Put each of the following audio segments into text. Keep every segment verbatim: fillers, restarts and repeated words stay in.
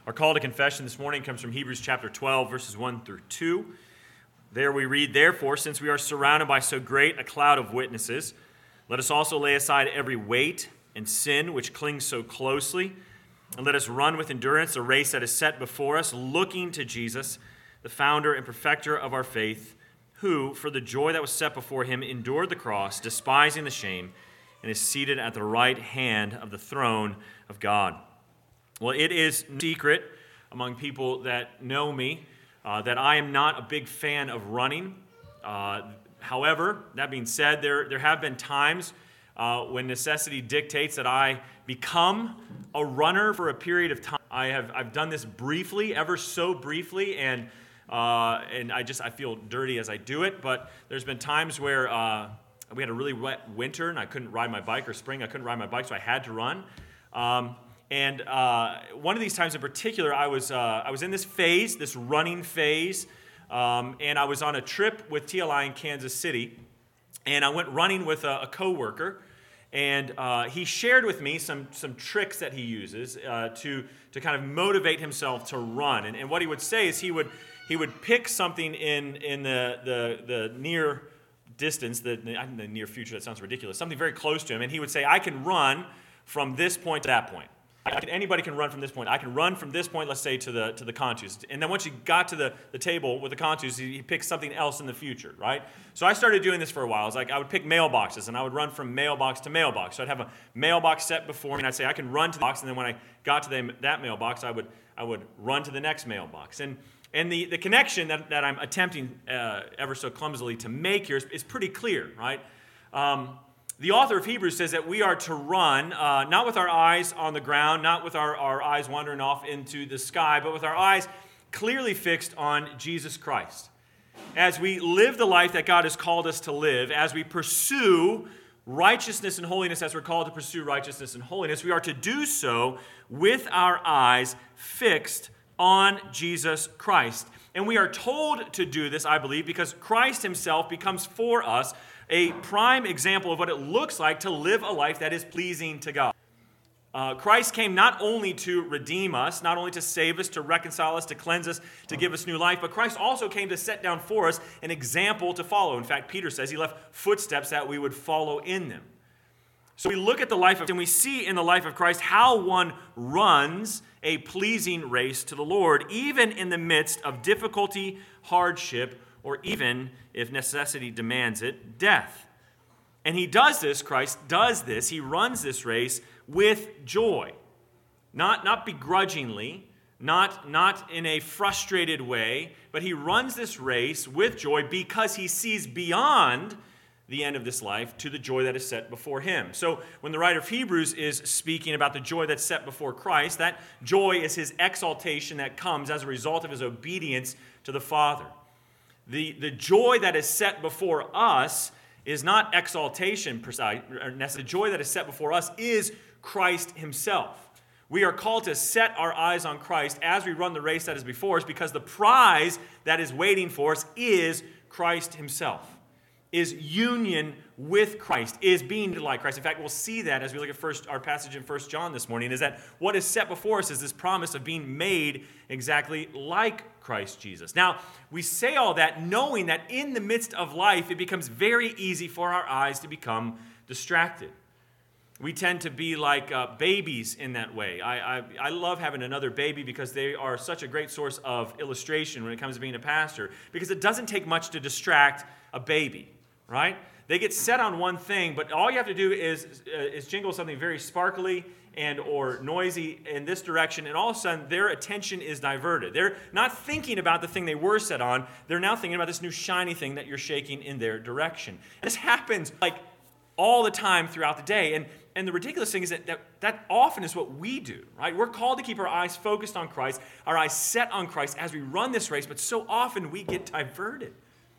Our call to confession this morning comes from Hebrews chapter twelve, verses one through two. There we read, "Therefore, since we are surrounded by so great a cloud of witnesses, let us also lay aside every weight and sin which clings so closely, and let us run with endurance the race that is set before us, looking to Jesus, the founder and perfecter of our faith, who, for the joy that was set before him, endured the cross, despising the shame, and is seated at the right hand of the throne of God." Well, it is no secret among people that know me uh, that I am not a big fan of running. Uh, however, that being said, there, there have been times uh, when necessity dictates that I become a runner for a period of time. I have I've done this briefly, ever so briefly, and uh, and I just I feel dirty as I do it. But there's been times where uh, we had a really wet winter and I couldn't ride my bike, or spring I couldn't ride my bike, so I had to run. Um, And uh, one of these times in particular, I was uh, I was in this phase, this running phase, um, and I was on a trip with T L I in Kansas City, and I went running with a, a coworker, and uh, he shared with me some some tricks that he uses uh, to to kind of motivate himself to run. And, and what he would say is he would he would pick something in in the the, the near distance, the, the near future. That sounds ridiculous. Something very close to him, and he would say, "I can run from this point to that point. Anybody can run from this point. I can run from this point, let's say, to the to the contours." And then once you got to the, the table with the contours, he, he picked something else in the future, right? So I started doing this for a while. It's like I would pick mailboxes, and I would run from mailbox to mailbox. So I'd have a mailbox set before me, and I'd say, I can run to the box, and then when I got to the, that mailbox, I would I would run to the next mailbox. And and the, the connection that, that I'm attempting uh, ever so clumsily to make here is, is pretty clear, right? Um, The author of Hebrews says that we are to run, uh, not with our eyes on the ground, not with our, our eyes wandering off into the sky, but with our eyes clearly fixed on Jesus Christ. As we live the life that God has called us to live, as we pursue righteousness and holiness, as we're called to pursue righteousness and holiness, we are to do so with our eyes fixed on Jesus Christ. And we are told to do this, I believe, because Christ himself becomes for us a prime example of what it looks like to live a life that is pleasing to God. Uh, Christ came not only to redeem us, not only to save us, to reconcile us, to cleanse us, to give us new life, but Christ also came to set down for us an example to follow. In fact, Peter says he left footsteps that we would follow in them. So we look at the life of, and we see in the life of Christ how one runs a pleasing race to the Lord, even in the midst of difficulty, hardship, or even, if necessity demands it, death. And he does this, Christ does this, he runs this race with joy. Not, not begrudgingly, not, not in a frustrated way, but he runs this race with joy because he sees beyond the end of this life to the joy that is set before him. So when the writer of Hebrews is speaking about the joy that's set before Christ, that joy is his exaltation that comes as a result of his obedience to the Father. The, the joy that is set before us is not exaltation per se. The joy that is set before us is Christ himself. We are called to set our eyes on Christ as we run the race that is before us, because the prize that is waiting for us is Christ himself, is union with Christ, is being like Christ. In fact, we'll see that as we look at first our passage in First John this morning, is that what is set before us is this promise of being made exactly like Christ Jesus. Now, we say all that knowing that in the midst of life, it becomes very easy for our eyes to become distracted. We tend to be like uh, babies in that way. I, I, I love having another baby because they are such a great source of illustration when it comes to being a pastor, because it doesn't take much to distract a baby, right? They get set on one thing, but all you have to do is, uh, is jingle something very sparkly and or noisy in this direction, and all of a sudden their attention is diverted. They're not thinking about the thing they were set on. They're now thinking about this new shiny thing that you're shaking in their direction. And this happens like all the time throughout the day. And, and the ridiculous thing is that, that that often is what we do, right? We're called to keep our eyes focused on Christ, our eyes set on Christ as we run this race, but so often we get diverted.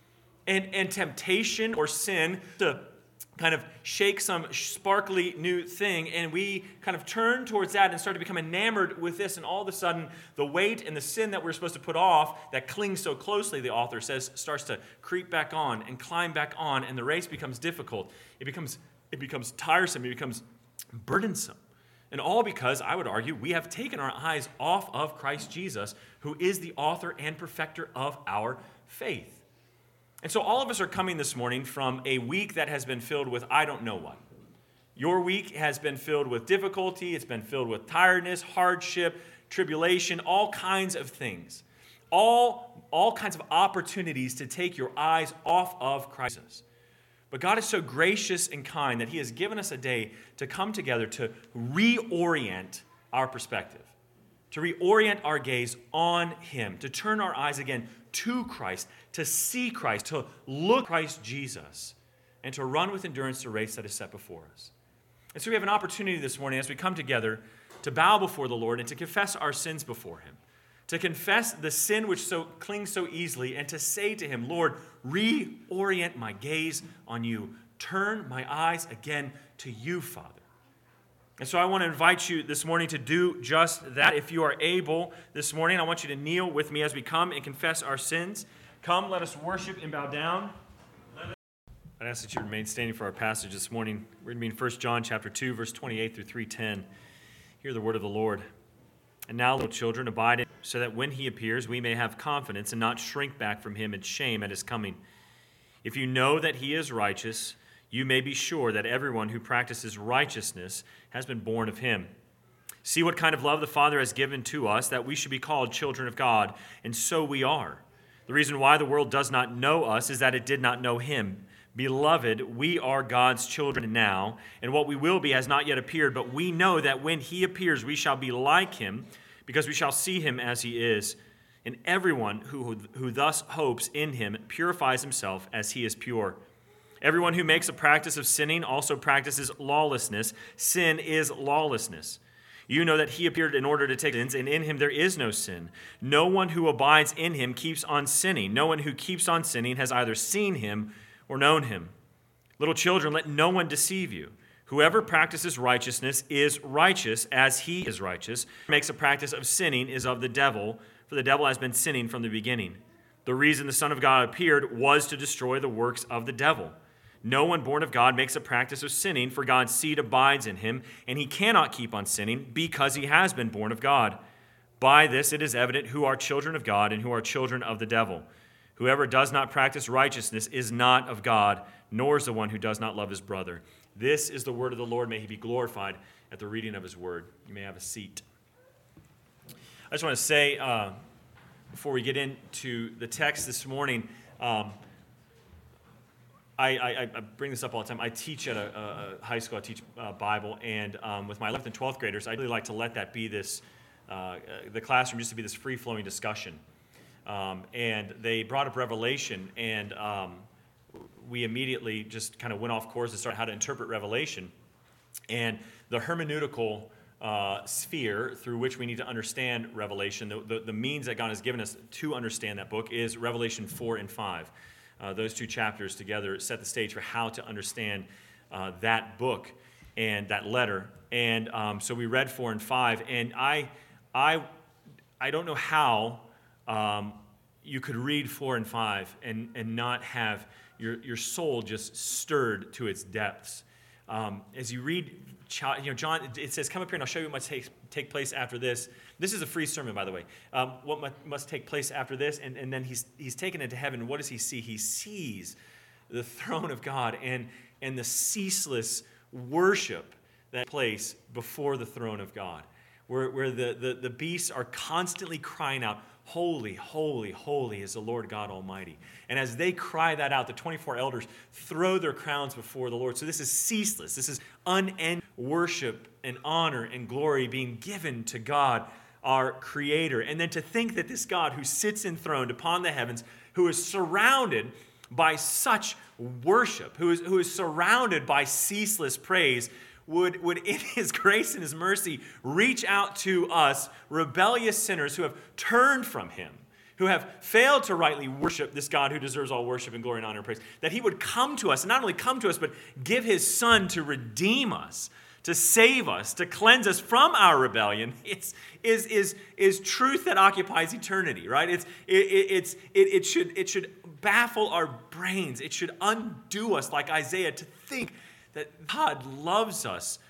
And, and temptation or sin to kind of shake some sparkly new thing, and we kind of turn towards that and start to become enamored with this, and all of a sudden the weight and the sin that we're supposed to put off that clings so closely, the author says, starts to creep back on and climb back on, and the race becomes difficult. It becomes it becomes tiresome. It becomes burdensome. And all because, I would argue, we have taken our eyes off of Christ Jesus, who is the author and perfecter of our faith. And so all of us are coming this morning from a week that has been filled with I don't know what. Your week has been filled with difficulty, it's been filled with tiredness, hardship, tribulation, all kinds of things. All, all kinds of opportunities to take your eyes off of Christ. But God is so gracious and kind that he has given us a day to come together to reorient our perspective, to reorient our gaze on him, to turn our eyes again to Christ, to see Christ, to look at Christ Jesus, and to run with endurance the race that is set before us. And so we have an opportunity this morning as we come together to bow before the Lord and to confess our sins before him, to confess the sin which so clings so easily, and to say to him, Lord, reorient my gaze on you. Turn my eyes again to you, Father. And so I want to invite you this morning to do just that. If you are able this morning, I want you to kneel with me as we come and confess our sins. Come, let us worship and bow down. I'd ask that you remain standing for our passage this morning. We're going to be in First John chapter two, verse twenty-eight through three ten. Hear the word of the Lord. And now, little children, abide in him, so that when he appears, we may have confidence and not shrink back from him in shame at his coming. If you know that he is righteous, you may be sure that everyone who practices righteousness has been born of him. See what kind of love the Father has given to us, that we should be called children of God, and so we are. The reason why the world does not know us is that it did not know him. Beloved, we are God's children now, and what we will be has not yet appeared, but we know that when he appears, we shall be like him, because we shall see him as he is. And everyone who, who thus hopes in him purifies himself as he is pure. Everyone who makes a practice of sinning also practices lawlessness. Sin is lawlessness. You know that he appeared in order to take sins, and in him there is no sin. No one who abides in him keeps on sinning. No one who keeps on sinning has either seen him or known him. Little children, let no one deceive you. Whoever practices righteousness is righteous as he is righteous. Whoever makes a practice of sinning is of the devil, for the devil has been sinning from the beginning. The reason the Son of God appeared was to destroy the works of the devil. No one born of God makes a practice of sinning, for God's seed abides in him, and he cannot keep on sinning because he has been born of God. By this it is evident who are children of God and who are children of the devil. Whoever does not practice righteousness is not of God, nor is the one who does not love his brother. This is the word of the Lord. May he be glorified at the reading of his word. You may have a seat. I just want to say, uh, before we get into the text this morning, um, I, I, I bring this up all the time. I teach at a, a high school. I teach uh, Bible, and um, with my eleventh and twelfth graders, I really like to let that be this, uh, the classroom used to be this free-flowing discussion. Um, and they brought up Revelation, and um, we immediately just kind of went off course and started how to interpret Revelation. And the hermeneutical uh, sphere through which we need to understand Revelation, the, the, the means that God has given us to understand that book is Revelation four and five. Uh, those two chapters together set the stage for how to understand uh, that book and that letter. And um, so we read four and five, and I, I, I don't know how Um, you could read four and five and, and not have your, your soul just stirred to its depths. Um, as you read, you know, John, it says, come up here and I'll show you what must take, take place after this. This is a free sermon, by the way. Um, what must, must take place after this? And, and then he's, he's taken into heaven. What does he see? He sees the throne of God and, and the ceaseless worship that takes place before the throne of God, where, where the, the, the beasts are constantly crying out, holy, holy, holy is the Lord God Almighty. And as they cry that out, the twenty-four elders throw their crowns before the Lord. So this is ceaseless. This is unending worship and honor and glory being given to God, our Creator. And then to think that this God who sits enthroned upon the heavens, who is surrounded by such worship, who is, who is surrounded by ceaseless praise, Would, would in his grace and his mercy reach out to us, rebellious sinners who have turned from him, who have failed to rightly worship this God who deserves all worship and glory and honor and praise, that he would come to us, and not only come to us, but give his Son to redeem us, to save us, to cleanse us from our rebellion. It's is is is truth that occupies eternity, right? It's it, it, it's it, it should it should baffle our brains. It should undo us, like Isaiah, to think that God loves us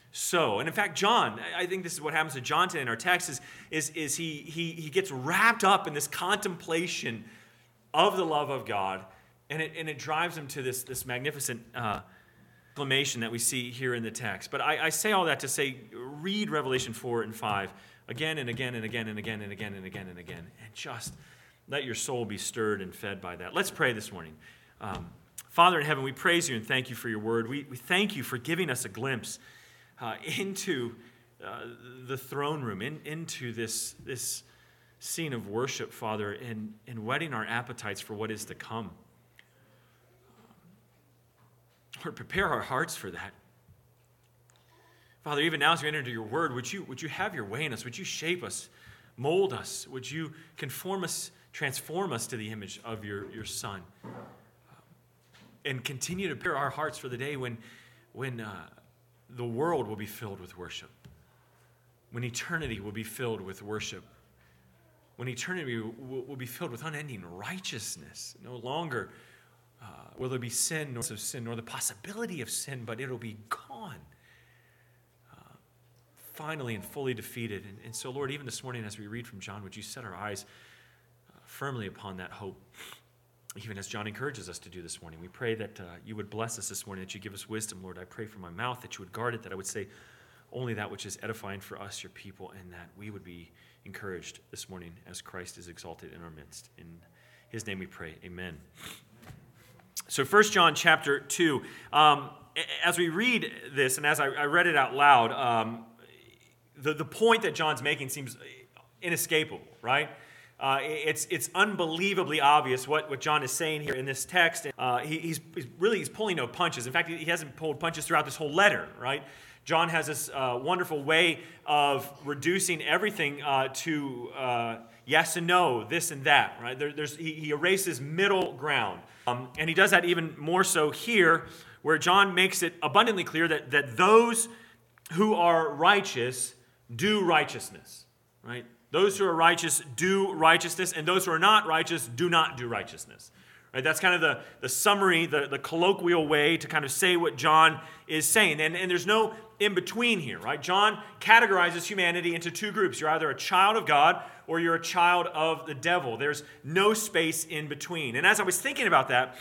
so. And in fact, John, I think this is what happens to John today in our text, is, is, is he, he, he gets wrapped up in this contemplation of the love of God, and it, and it drives him to this, this magnificent uh, proclamation that we see here in the text. But I, I say all that to say, read Revelation four and five again and again and again and again and again and again and again, and just let your soul be stirred and fed by that. Let's pray this morning. Um, Father in heaven, we praise you and thank you for your word. We, we thank you for giving us a glimpse uh, into uh, the throne room, in, into this, this scene of worship, Father, and, and whetting our appetites for what is to come. Lord, prepare our hearts for that. Father, even now as we enter into your word, would you, would you have your way in us? Would you shape us, mold us? Would you conform us, transform us to the image of your, your Son? And continue to prepare our hearts for the day when, when uh, the world will be filled with worship. When eternity will be filled with worship. When eternity will, will be filled with unending righteousness. No longer uh, will there be sin, nor of sin, nor the possibility of sin, but it'll be gone. Uh, finally and fully defeated. And, and so, Lord, even this morning as we read from John, would you set our eyes uh, firmly upon that hope? Even as John encourages us to do this morning. We pray that uh, you would bless us this morning, that you give us wisdom, Lord. I pray for my mouth, that you would guard it, that I would say only that which is edifying for us, your people, and that we would be encouraged this morning as Christ is exalted in our midst. In his name we pray, amen. So First John chapter two, um, as we read this, and as I, I read it out loud, um, the, the point that John's making seems inescapable, right? Uh, it's it's unbelievably obvious what, what John is saying here in this text. Uh, he, he's, he's really he's pulling no punches. In fact, he, he hasn't pulled punches throughout this whole letter, right? John has this uh, wonderful way of reducing everything uh, to uh, yes and no, this and that, right? There, there's he, he erases middle ground, um, and he does that even more so here, where John makes it abundantly clear that that those who are righteous do righteousness, right? Those who are righteous do righteousness, and those who are not righteous do not do righteousness. Right? That's kind of the, the summary, the, the colloquial way to kind of say what John is saying. And, and there's no in-between here, right? John categorizes humanity into two groups. You're either a child of God or you're a child of the devil. There's no space in between. And as I was thinking about that,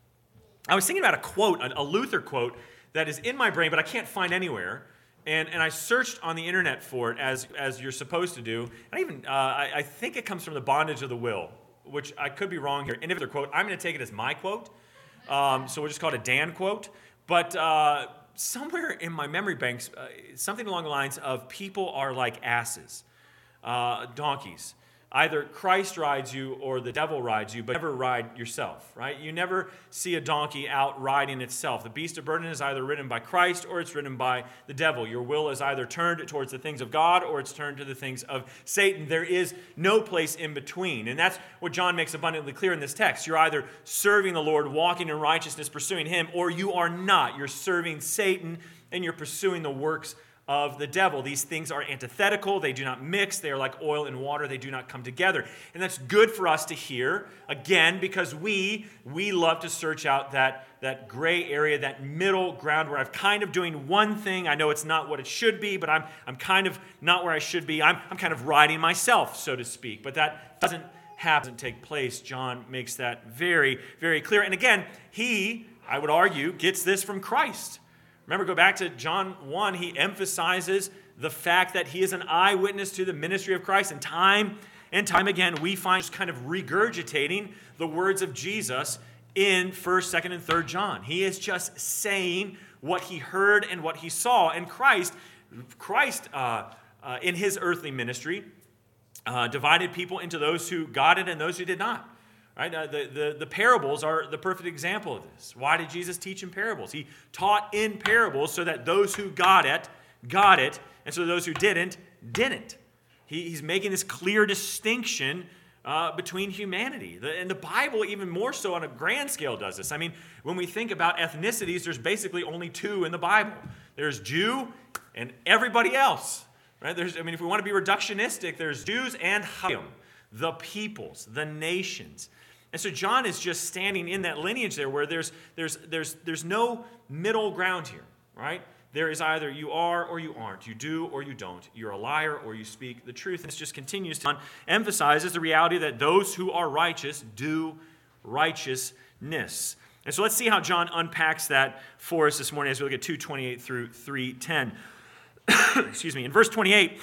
I was thinking about a quote, a Luther quote, that is in my brain, but I can't find anywhere. And and I searched on the internet for it, as as you're supposed to do. And even uh, I, I think it comes from The Bondage of the Will, which I could be wrong here. And if it's a quote, I'm going to take it as my quote. Um, so we'll just call it a Dan quote. But uh, somewhere in my memory banks, uh, something along the lines of people are like asses, uh, donkeys. Either Christ rides you or the devil rides you, but never ride yourself, right? You never see a donkey out riding itself. The beast of burden is either ridden by Christ or it's ridden by the devil. Your will is either turned towards the things of God or it's turned to the things of Satan. There is no place in between. And that's what John makes abundantly clear in this text. You're either serving the Lord, walking in righteousness, pursuing him, or you are not. You're serving Satan and you're pursuing the works of the devil. These things are antithetical. They do not mix. They are like oil and water. They do not come together. And that's good for us to hear, again, because we we love to search out that, that gray area, that middle ground where I'm kind of doing one thing. I know it's not what it should be, but I'm I'm kind of not where I should be. I'm, I'm kind of riding myself, so to speak. But that doesn't happen, take place. John makes that very, very clear. And again, he, I would argue, gets this from Christ. Remember, go back to John one, he emphasizes the fact that he is an eyewitness to the ministry of Christ. And time and time again, we find just kind of regurgitating the words of Jesus in first, second, and third John. He is just saying what he heard and what he saw. And Christ, Christ uh, uh, in his earthly ministry, uh, divided people into those who got it and those who did not. Right? Uh, the, the, the parables are the perfect example of this. Why did Jesus teach in parables? He taught in parables so that those who got it, got it, and so those who didn't, didn't. He, he's making this clear distinction uh, between humanity. The, and the Bible, even more so on a grand scale, does this. I mean, when we think about ethnicities, there's basically only two in the Bible. There's Jew and everybody else. Right? There's, I mean, if we want to be reductionistic, there's Jews and Hayim, the peoples, the nations. And so John is just standing in that lineage there where there's there's there's there's no middle ground here, right? There is either you are or you aren't. You do or you don't. You're a liar or you speak the truth. And this just continues to emphasize the reality that those who are righteous do righteousness. And so let's see how John unpacks that for us this morning as we look at two twenty-eight through three ten. Excuse me. In verse twenty-eight,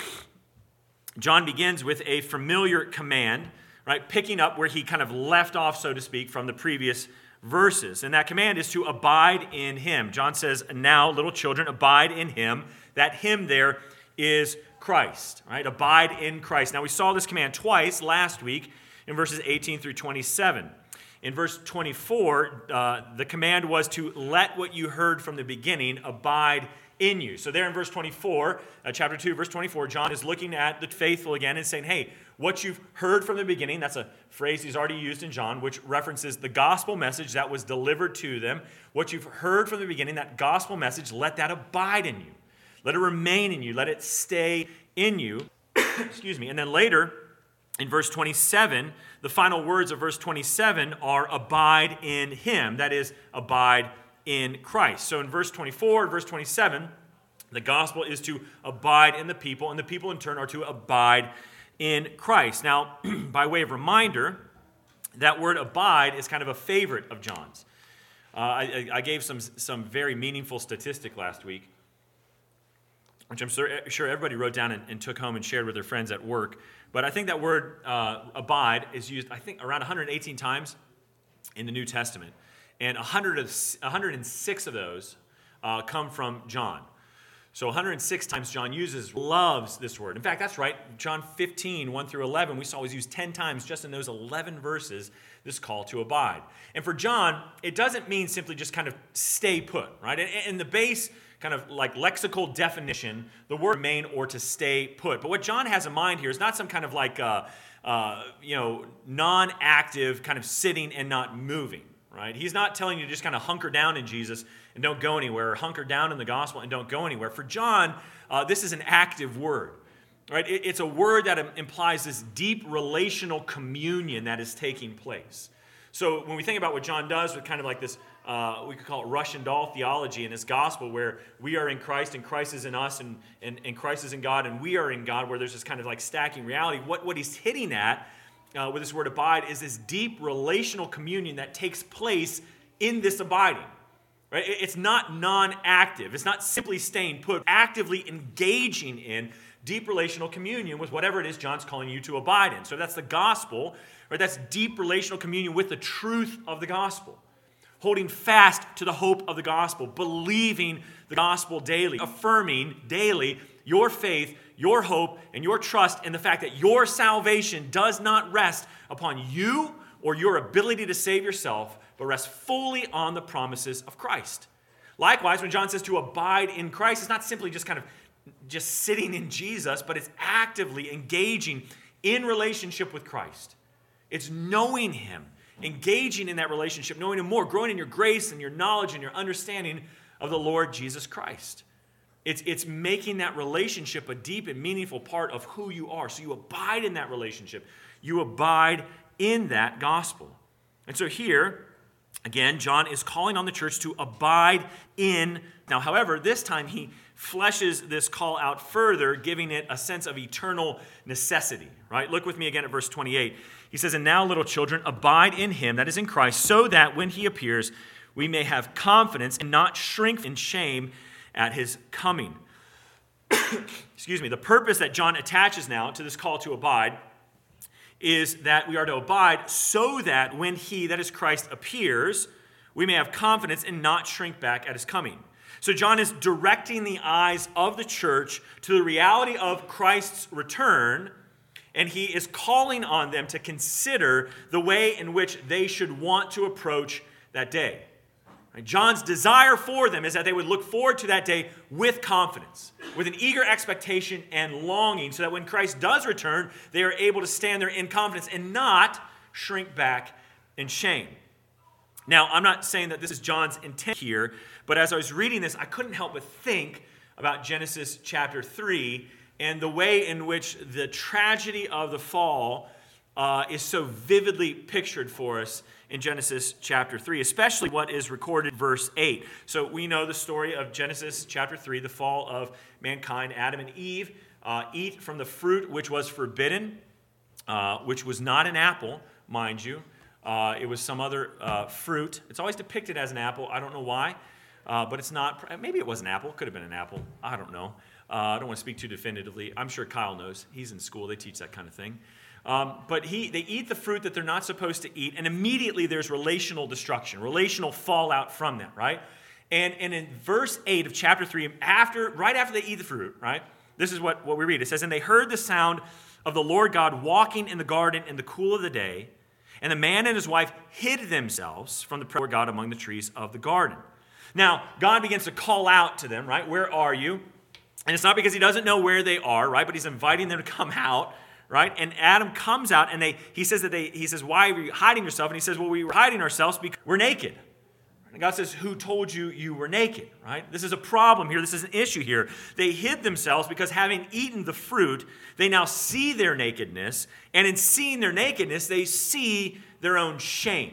John begins with a familiar command, right, picking up where he kind of left off, so to speak, from the previous verses. And that command is to abide in him. John says, now, little children, abide in him. That him there is Christ, right? Abide in Christ. Now, we saw this command twice last week in verses eighteen through twenty-seven. In verse twenty-four, uh, the command was to let what you heard from the beginning abide in you. So there in verse twenty-four, uh, chapter two, verse twenty-four, John is looking at the faithful again and saying, hey, what you've heard from the beginning, that's a phrase he's already used in John, which references the gospel message that was delivered to them. What you've heard from the beginning, that gospel message, let that abide in you. Let it remain in you. Let it stay in you. Excuse me. And then later, in verse twenty-seven, the final words of verse twenty-seven are abide in him. That is, abide in Christ. So in verse twenty-four and verse twenty-seven, the gospel is to abide in the people, and the people in turn are to abide in Christ. Now, by way of reminder, that word abide is kind of a favorite of John's. Uh, I, I gave some, some very meaningful statistic last week, which I'm sure everybody wrote down and, and took home and shared with their friends at work. But I think that word uh, abide is used, I think, around one hundred eighteen times in the New Testament. And one hundred, one hundred six of those uh, come from John. So one hundred six times John uses, loves this word. In fact, that's right. John fifteen, one through eleven, we saw was used ten times just in those eleven verses, this call to abide. And for John, it doesn't mean simply just kind of stay put, right? In the base kind of like lexical definition, the word remain or to stay put. But what John has in mind here is not some kind of like, uh, uh, you know, non-active kind of sitting and not moving. Right? He's not telling you to just kind of hunker down in Jesus and don't go anywhere, or hunker down in the gospel and don't go anywhere. For John, uh, this is an active word. Right? It, it's a word that implies this deep relational communion that is taking place. So when we think about what John does with kind of like this, uh, we could call it Russian doll theology in his gospel, where we are in Christ and Christ is in us and, and, and Christ is in God and we are in God, where there's this kind of like stacking reality. What, what he's hitting at Uh, with this word abide is this deep relational communion that takes place in this abiding. Right? It's not non-active. It's not simply staying put, actively engaging in deep relational communion with whatever it is John's calling you to abide in. So that's the gospel, right? That's deep relational communion with the truth of the gospel. Holding fast to the hope of the gospel, believing the gospel daily, affirming daily your faith, your hope, and your trust in the fact that your salvation does not rest upon you or your ability to save yourself, but rests fully on the promises of Christ. Likewise, when John says to abide in Christ, it's not simply just kind of just sitting in Jesus, but it's actively engaging in relationship with Christ. It's knowing him, engaging in that relationship, knowing him more, growing in your grace and your knowledge and your understanding of the Lord Jesus Christ. It's, it's making that relationship a deep and meaningful part of who you are. So you abide in that relationship. You abide in that gospel. And so here, again, John is calling on the church to abide in. Now, however, this time he fleshes this call out further, giving it a sense of eternal necessity. Right? Look with me again at verse twenty-eight. He says, and now, little children, abide in him, that is in Christ, so that when he appears, we may have confidence and not shrink in shame at his coming. Excuse me. The purpose that John attaches now to this call to abide is that we are to abide so that when he, that is Christ, appears, we may have confidence and not shrink back at his coming. So John is directing the eyes of the church to the reality of Christ's return, and he is calling on them to consider the way in which they should want to approach that day. John's desire for them is that they would look forward to that day with confidence, with an eager expectation and longing, so that when Christ does return, they are able to stand there in confidence and not shrink back in shame. Now, I'm not saying that this is John's intent here, but as I was reading this, I couldn't help but think about Genesis chapter three and the way in which the tragedy of the fall uh, is so vividly pictured for us in Genesis chapter three, especially what is recorded in verse eight. So we know the story of Genesis chapter three, the fall of mankind. Adam and Eve uh, eat from the fruit which was forbidden, uh, which was not an apple, mind you. Uh, it was some other uh, fruit. It's always depicted as an apple. I don't know why, uh, but it's not. Maybe it was an apple. Could have been an apple. I don't know. Uh, I don't want to speak too definitively. I'm sure Kyle knows. He's in school. They teach that kind of thing. Um, but he, they eat the fruit that they're not supposed to eat, and immediately there's relational destruction, relational fallout from that, right? And, and in verse eight of chapter three, after, right after they eat the fruit, right? This is what, what we read. It says, "And they heard the sound of the Lord God walking in the garden in the cool of the day, and the man and his wife hid themselves from the presence of God among the trees of the garden." Now, God begins to call out to them, right? Where are you? And it's not because he doesn't know where they are, right? But he's inviting them to come out, right? And Adam comes out, and they he says that they he says, "Why are you hiding yourself?" And he says, "Well, we were hiding ourselves because we're naked." And God says, "Who told you you were naked?" Right? This is a problem here. This is an issue here. They hid themselves because having eaten the fruit, they now see their nakedness, and in seeing their nakedness, they see their own shame.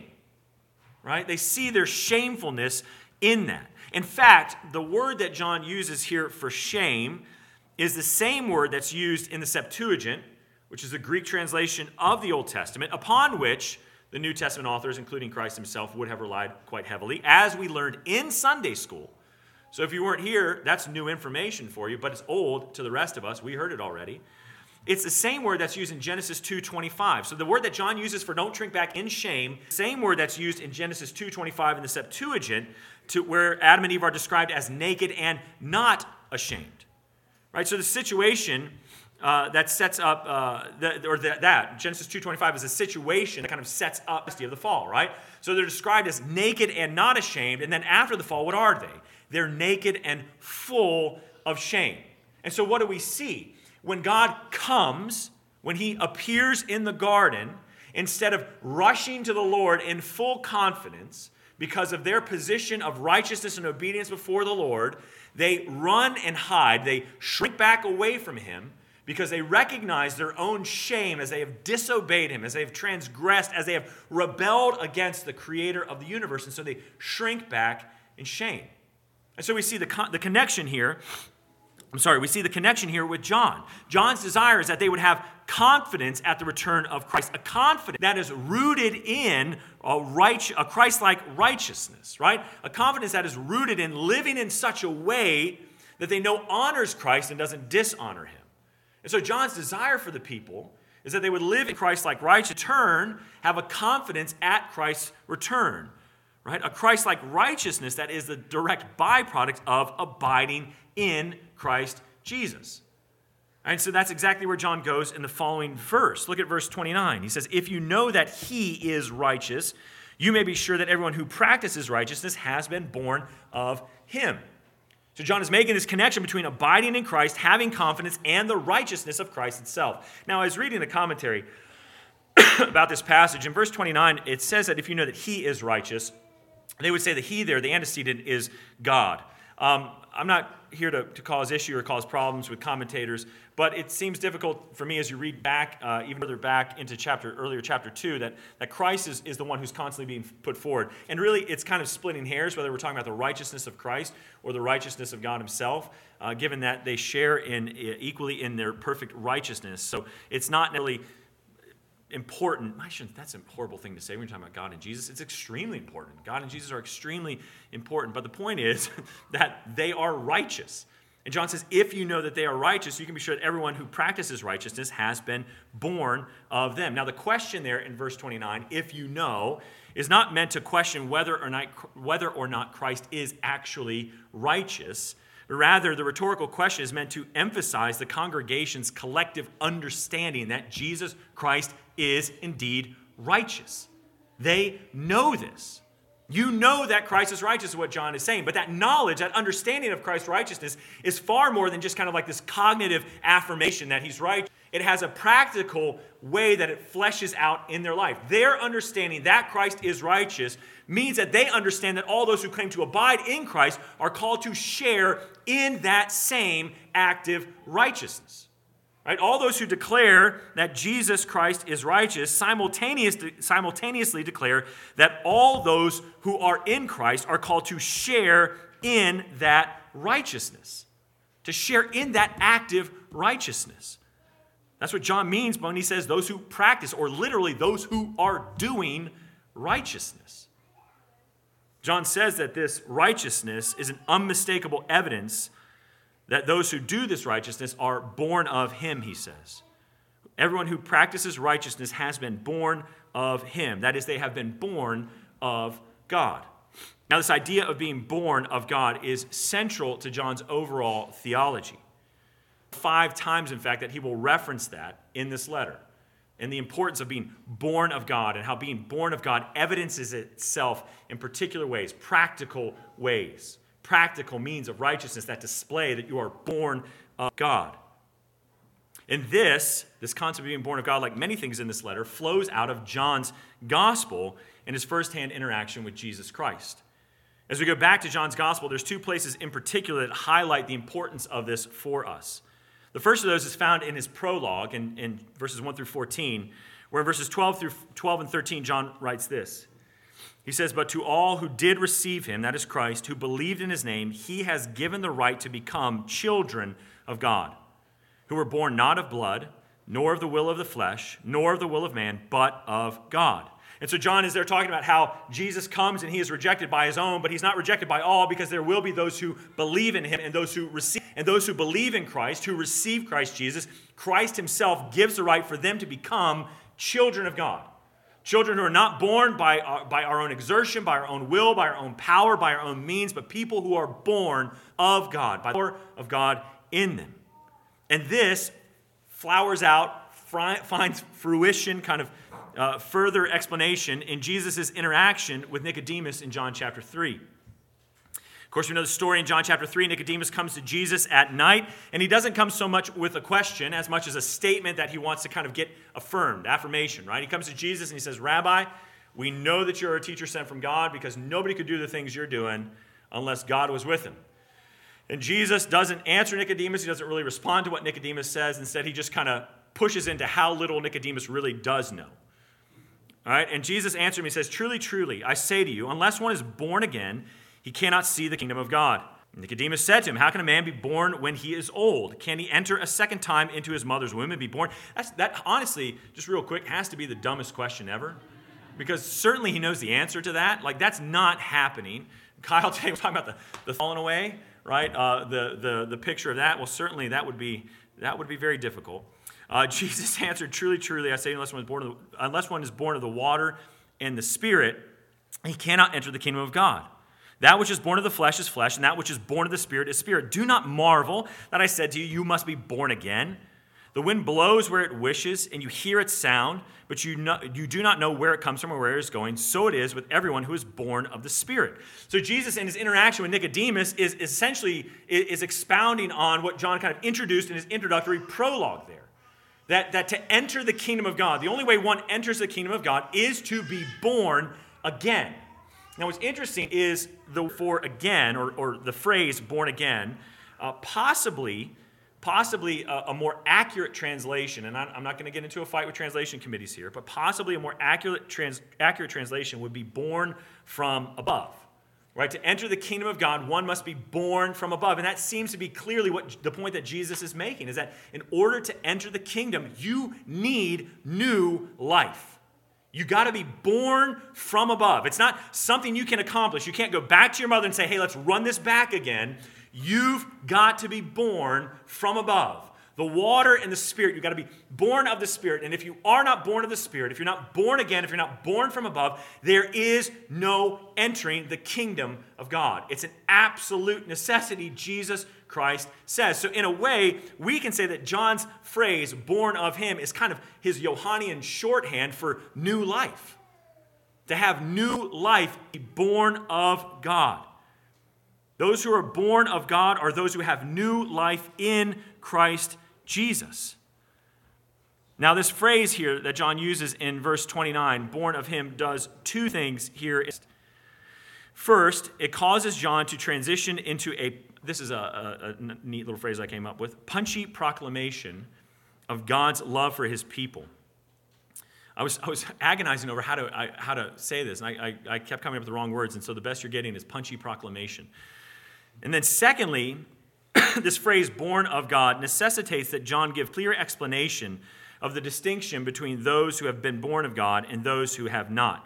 Right? They see their shamefulness in that. In fact, the word that John uses here for shame is the same word that's used in the Septuagint, which is the Greek translation of the Old Testament, upon which the New Testament authors, including Christ himself, would have relied quite heavily, as we learned in Sunday school. So if you weren't here, that's new information for you, but it's old to the rest of us. We heard it already. It's the same word that's used in Genesis two twenty-five. So the word that John uses for "don't shrink back in shame," same word that's used in Genesis two twenty-five in the Septuagint, to where Adam and Eve are described as naked and not ashamed. Right? So the situation uh, that sets up, uh, the, or the, that, Genesis two twenty-five is a situation that kind of sets up the of the fall, right? So they're described as naked and not ashamed, and then after the fall, what are they? They're naked and full of shame. And so what do we see? When God comes, when he appears in the garden, instead of rushing to the Lord in full confidence because of their position of righteousness and obedience before the Lord, they run and hide. They shrink back away from him because they recognize their own shame as they have disobeyed him, as they have transgressed, as they have rebelled against the creator of the universe. And so they shrink back in shame. And so we see the, con- the connection here. I'm sorry, we see the connection here with John. John's desire is that they would have confidence at the return of Christ, a confidence that is rooted in a, right, a Christ-like righteousness, right? A confidence that is rooted in living in such a way that they know honors Christ and doesn't dishonor him. And so John's desire for the people is that they would live in Christ-like righteousness, turn, have a confidence at Christ's return, right? A Christ-like righteousness that is the direct byproduct of abiding in Christ Jesus. And so that's exactly where John goes in the following verse. Look at verse twenty-nine. He says, "If you know that he is righteous, you may be sure that everyone who practices righteousness has been born of him." So John is making this connection between abiding in Christ, having confidence, and the righteousness of Christ itself. Now, I was reading the commentary about this passage. In verse twenty-nine, it says that if you know that he is righteous, they would say the he there, the antecedent, is God. Um, I'm not here to, to cause issue or cause problems with commentators, but it seems difficult for me as you read back, uh, even further back into chapter earlier chapter two, that, that Christ is, is the one who's constantly being put forward. And really, it's kind of splitting hairs, whether we're talking about the righteousness of Christ or the righteousness of God himself, uh, given that they share in equally in their perfect righteousness. So it's not really important. I shouldn't, that's a horrible thing to say when you're talking about God and Jesus. It's extremely important. God and Jesus are extremely important. But the point is that they are righteous. And John says, if you know that they are righteous, you can be sure that everyone who practices righteousness has been born of them. Now, the question there in verse twenty-nine, if you know, is not meant to question whether or not, whether or not Christ is actually righteous. Rather, the rhetorical question is meant to emphasize the congregation's collective understanding that Jesus Christ is indeed righteous. They know this. You know that Christ is righteous is what John is saying, but that knowledge, that understanding of Christ's righteousness is far more than just kind of like this cognitive affirmation that he's right. It has a practical way that it fleshes out in their life. Their understanding that Christ is righteous means that they understand that all those who claim to abide in Christ are called to share in that same active righteousness. Right? All those who declare that Jesus Christ is righteous simultaneously, simultaneously declare that all those who are in Christ are called to share in that righteousness, to share in that active righteousness. That's what John means when he says those who practice, or literally those who are doing righteousness. John says that this righteousness is an unmistakable evidence that those who do this righteousness are born of him, he says. Everyone who practices righteousness has been born of him. That is, they have been born of God. Now, this idea of being born of God is central to John's overall theology. Five times, in fact, that he will reference that in this letter, and the importance of being born of God and how being born of God evidences itself in particular ways, practical ways. Practical means of righteousness that display that you are born of God. And this, this concept of being born of God, like many things in this letter, flows out of John's gospel and his firsthand interaction with Jesus Christ. As we go back to John's gospel, there's two places in particular that highlight the importance of this for us. The first of those is found in his prologue in, in verses one through fourteen, where in verses twelve through twelve and thirteen, John writes this. He says, "But to all who did receive him, that is Christ, who believed in his name, he has given the right to become children of God, who were born not of blood, nor of the will of the flesh, nor of the will of man, but of God." And so John is there talking about how Jesus comes and he is rejected by his own, but he's not rejected by all, because there will be those who believe in him and those who receive, and those who believe in Christ, who receive Christ Jesus. Christ himself gives the right for them to become children of God. Children who are not born by our, by our own exertion, by our own will, by our own power, by our own means, but people who are born of God, by the power of God in them. And this flowers out, fri- finds fruition, kind of uh, further explanation in Jesus' interaction with Nicodemus in John chapter three. Of course, we know the story in John chapter three. Nicodemus comes to Jesus at night, and he doesn't come so much with a question as much as a statement that he wants to kind of get affirmed, affirmation, right? He comes to Jesus and he says, "Rabbi, we know that you're a teacher sent from God, because nobody could do the things you're doing unless God was with him." And Jesus doesn't answer Nicodemus. He doesn't really respond to what Nicodemus says. Instead, he just kind of pushes into how little Nicodemus really does know. All right, and Jesus answered him. He says, "Truly, truly, I say to you, unless one is born again, he cannot see the kingdom of God." Nicodemus said to him, "How can a man be born when he is old? Can he enter a second time into his mother's womb and be born?" That's, that, honestly, just real quick, has to be the dumbest question ever. Because certainly he knows the answer to that. Like, that's not happening. Kyle today was talking about the, the falling away, right? Uh, the, the, the picture of that. Well, certainly that would be, that would be very difficult. Uh, Jesus answered, "Truly, truly, I say, unless one is born of the, unless one is born of the water and the Spirit, he cannot enter the kingdom of God. That which is born of the flesh is flesh, and that which is born of the Spirit is spirit. Do not marvel that I said to you, you must be born again. The wind blows where it wishes, and you hear its sound, but you, know, you do not know where it comes from or where it is going. So it is with everyone who is born of the Spirit." So Jesus, in his interaction with Nicodemus, is essentially is expounding on what John kind of introduced in his introductory prologue there. That, that to enter the kingdom of God, the only way one enters the kingdom of God is to be born again. Now, what's interesting is the for again, or, or the phrase born again, uh, possibly, possibly a, a more accurate translation, and I'm, I'm not going to get into a fight with translation committees here, but possibly a more accurate, trans, accurate translation would be born from above. Right? To enter the kingdom of God, one must be born from above. And that seems to be clearly what the point that Jesus is making, is that in order to enter the kingdom, you need new life. You got to be born from above. It's not something you can accomplish. You can't go back to your mother and say, "Hey, let's run this back again." You've got to be born from above. The water and the Spirit, you've got to be born of the Spirit. And if you are not born of the Spirit, if you're not born again, if you're not born from above, there is no entering the kingdom of God. It's an absolute necessity, Jesus Christ says. So in a way, we can say that John's phrase, "born of him," is kind of his Johannian shorthand for new life. To have new life, be born of God. Those who are born of God are those who have new life in Christ Jesus. Now, this phrase here that John uses in verse twenty-nine, "born of him," does two things here. First, it causes John to transition into a, this is a, a, a neat little phrase I came up with, punchy proclamation of God's love for his people. I was I was agonizing over how to I, how to say this, and I, I, I kept coming up with the wrong words, and so the best you're getting is punchy proclamation. And then secondly, this phrase, born of God, necessitates that John give clear explanation of the distinction between those who have been born of God and those who have not.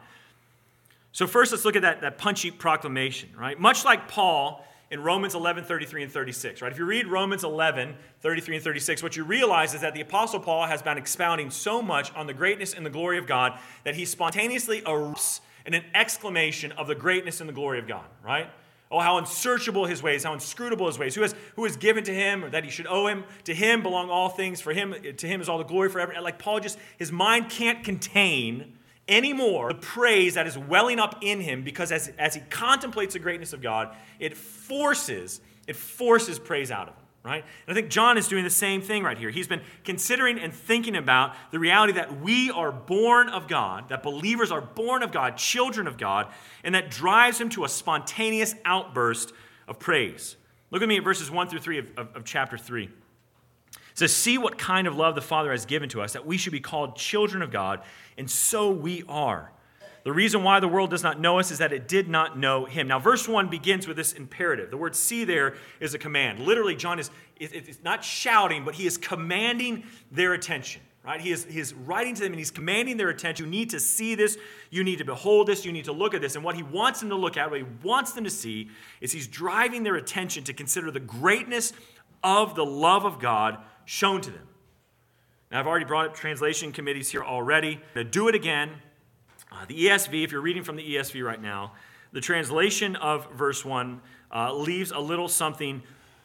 So first, let's look at that, that punchy proclamation, right? Much like Paul in Romans eleven, thirty-three and thirty-six, right? If you read Romans eleven, thirty-three and thirty-six, what you realize is that the Apostle Paul has been expounding so much on the greatness and the glory of God that he spontaneously erupts in an exclamation of the greatness and the glory of God, right? Oh, how unsearchable his ways, how inscrutable his ways. Who has, who has given to him, or that he should owe him? To him belong all things. For him, to him is all the glory forever. Like Paul just, his mind can't contain anymore the praise that is welling up in him, because as, as he contemplates the greatness of God, it forces, it forces praise out of him, right? And I think John is doing the same thing right here. He's been considering and thinking about the reality that we are born of God, that believers are born of God, children of God, and that drives him to a spontaneous outburst of praise. Look at me at verses one through three of, of, of chapter three. It says, see what kind of love the Father has given to us, that we should be called children of God, and so we are. The reason why the world does not know us is that it did not know him. Now, verse one begins with this imperative. The word see there is a command. Literally, John is it's not shouting, but he is commanding their attention, right? He is, he is writing to them, and he's commanding their attention. You need to see this. You need to behold this. You need to look at this. And what he wants them to look at, what he wants them to see, is he's driving their attention to consider the greatness of the love of God shown to them. Now, I've already brought up translation committees here already. I'm going to do it again. Uh, the E S V, if you're reading from the E S V right now, the translation of verse one uh, leaves a little something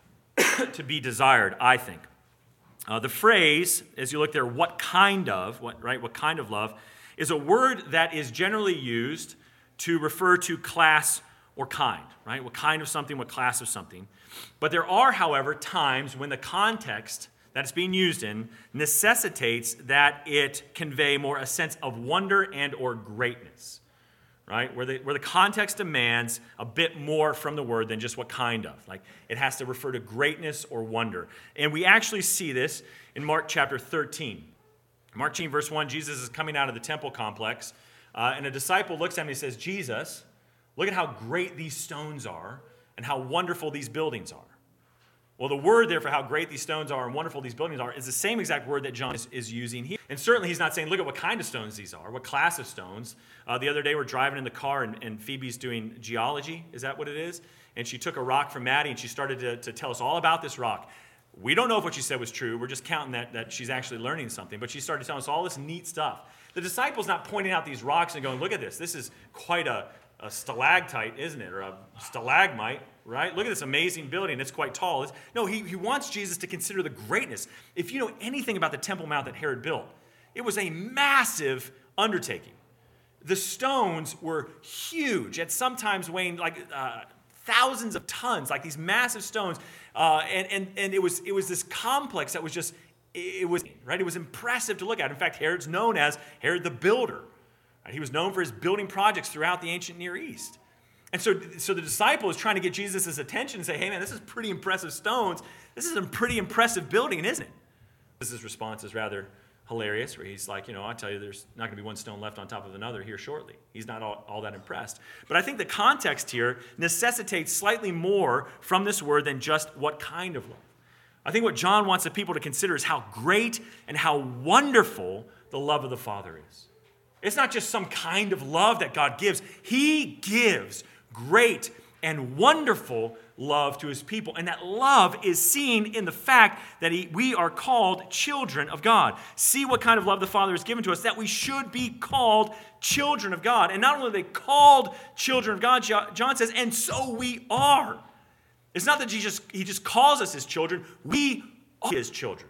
to be desired, I think. Uh, the phrase, as you look there, what kind of, what, right, what kind of love, is a word that is generally used to refer to class or kind, right? What kind of something, what class of something. But there are, however, times when the context that it's being used in necessitates that it convey more a sense of wonder and or greatness, right? Where the, where the context demands a bit more from the word than just what kind of. Like it has to refer to greatness or wonder. And we actually see this in Mark chapter thirteen. Mark thirteen, verse one, Jesus is coming out of the temple complex, uh, and a disciple looks at him and he says, Jesus, look at how great these stones are and how wonderful these buildings are. Well, the word there for how great these stones are and wonderful these buildings are is the same exact word that John is, is using here. And certainly he's not saying, look at what kind of stones these are, what class of stones. Uh, the other day we're driving in the car and, and Phoebe's doing geology. Is that what it is? And she took a rock from Maddie and she started to, to tell us all about this rock. We don't know if what she said was true. We're just counting that, that she's actually learning something. But she started telling us all this neat stuff. The disciple's not pointing out these rocks and going, look at this. This is quite a, a stalactite, isn't it? Or a stalagmite. Right? Look at this amazing building. It's quite tall. It's, no, he, he wants Jesus to consider the greatness. If you know anything about the Temple Mount that Herod built, it was a massive undertaking. The stones were huge, at sometimes weighing like uh, thousands of tons, like these massive stones. Uh, and and, and it, was, it was this complex that was just, it was, right? It was impressive to look at. In fact, Herod's known as Herod the Builder. Right? He was known for his building projects throughout the ancient Near East. And so, so the disciple is trying to get Jesus' attention and say, hey, man, this is pretty impressive stones. This is a pretty impressive building, isn't it? His response is rather hilarious, where he's like, you know, I tell you, there's not going to be one stone left on top of another here shortly. He's not all, all that impressed. But I think the context here necessitates slightly more from this word than just what kind of love. I think what John wants the people to consider is how great and how wonderful the love of the Father is. It's not just some kind of love that God gives. He gives great and wonderful love to his people. And that love is seen in the fact that he, we are called children of God. See what kind of love the Father has given to us, that we should be called children of God. And not only are they called children of God, John says, and so we are. It's not that he just, he just calls us his children. We are his children.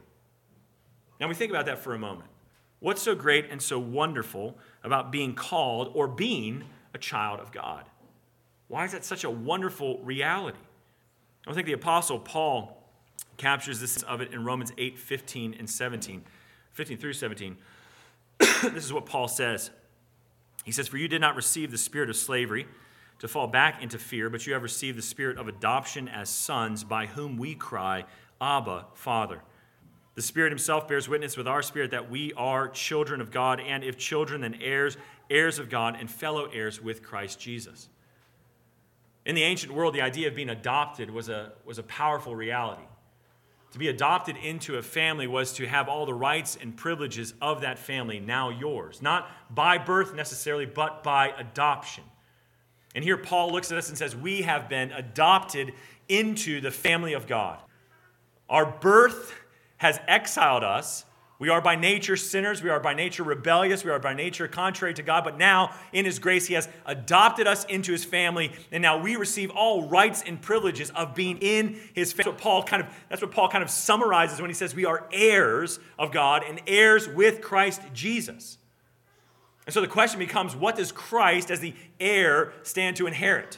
Now we think about that for a moment. What's so great and so wonderful about being called or being a child of God? Why is that such a wonderful reality? I think the Apostle Paul captures this of it in Romans eight, fifteen and seventeen, fifteen through seventeen. This is what Paul says. He says, for you did not receive the spirit of slavery to fall back into fear, but you have received the spirit of adoption as sons, by whom we cry, Abba, Father. The Spirit himself bears witness with our spirit that we are children of God, and if children, then heirs, heirs of God, and fellow heirs with Christ Jesus. In the ancient world, the idea of being adopted was a, was a powerful reality. To be adopted into a family was to have all the rights and privileges of that family now yours. Not by birth necessarily, but by adoption. And here Paul looks at us and says, we have been adopted into the family of God. Our birth has exiled us. We are by nature sinners. We are by nature rebellious. We are by nature contrary to God. But now, in his grace, he has adopted us into his family. And now we receive all rights and privileges of being in his family. That's what Paul kind of, that's what Paul kind of summarizes when he says we are heirs of God and heirs with Christ Jesus. And so the question becomes, what does Christ as the heir stand to inherit?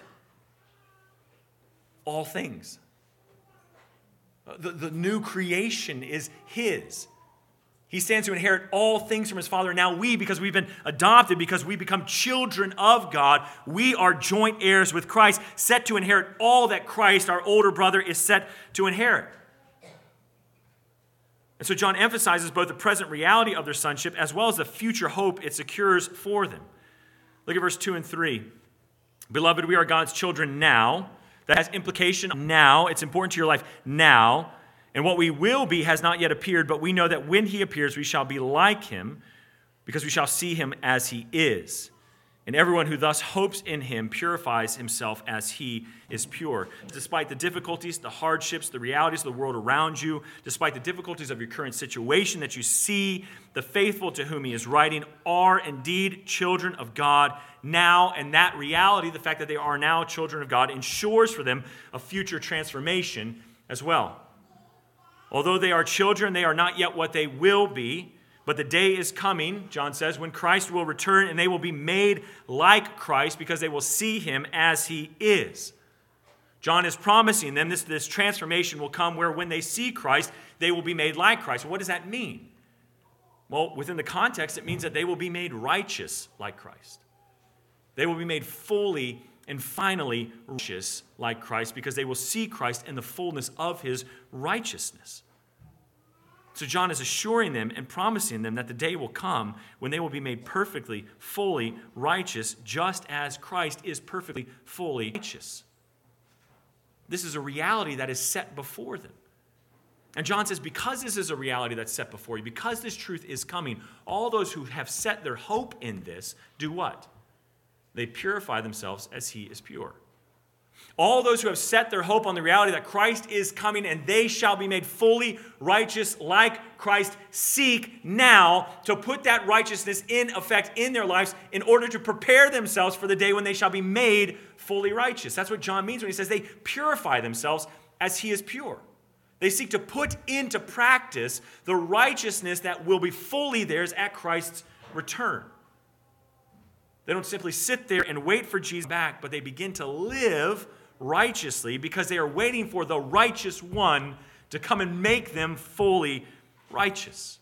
All things. The, the new creation is his. He stands to inherit all things from his Father. Now we, because we've been adopted, because we become children of God, we are joint heirs with Christ, set to inherit all that Christ, our older brother, is set to inherit. And so John emphasizes both the present reality of their sonship as well as the future hope it secures for them. Look at verse two and three. Beloved, we are God's children now. That has implication now. It's important to your life now. And what we will be has not yet appeared, but we know that when he appears, we shall be like him, because we shall see him as he is. And everyone who thus hopes in him purifies himself as he is pure. Despite the difficulties, the hardships, the realities of the world around you, despite the difficulties of your current situation that you see, the faithful to whom he is writing are indeed children of God now. And that reality, the fact that they are now children of God, ensures for them a future transformation as well. Although they are children, they are not yet what they will be. But the day is coming, John says, when Christ will return and they will be made like Christ because they will see him as he is. John is promising them this, this transformation will come where when they see Christ, they will be made like Christ. What does that mean? Well, within the context, it means that they will be made righteous like Christ. They will be made fully and finally righteous like Christ because they will see Christ in the fullness of his righteousness. So John is assuring them and promising them that the day will come when they will be made perfectly, fully righteous, just as Christ is perfectly, fully righteous. This is a reality that is set before them. And John says, because this is a reality that's set before you, because this truth is coming, all those who have set their hope in this do what? They purify themselves as he is pure. All those who have set their hope on the reality that Christ is coming and they shall be made fully righteous like Christ seek now to put that righteousness in effect in their lives in order to prepare themselves for the day when they shall be made fully righteous. That's what John means when he says they purify themselves as he is pure. They seek to put into practice the righteousness that will be fully theirs at Christ's return. They don't simply sit there and wait for Jesus back, but they begin to live righteously because they are waiting for the righteous one to come and make them fully righteous.